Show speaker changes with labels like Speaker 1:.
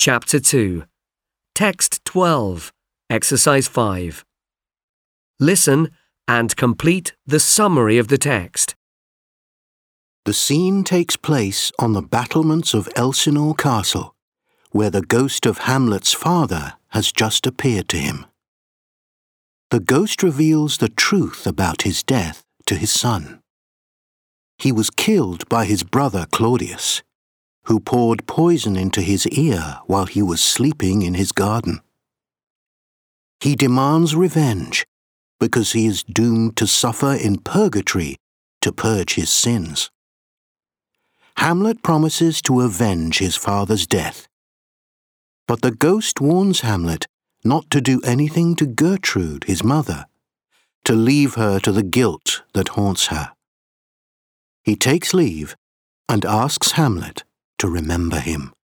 Speaker 1: Chapter 2. Text 12. Exercise 5. Listen and complete the summary of the text.
Speaker 2: The scene takes place on the battlements of Elsinore Castle, where the ghost of Hamlet's father has just appeared to him. The ghost reveals the truth about his death to his son. He was killed by his brother Claudius, who poured poison into his ear while he was sleeping in his garden. He demands revenge because he is doomed to suffer in purgatory to purge his sins. Hamlet promises to avenge his father's death, but the ghost warns Hamlet not to do anything to Gertrude, his mother, to leave her to the guilt that haunts her. He takes leave and asks Hamlet to remember him.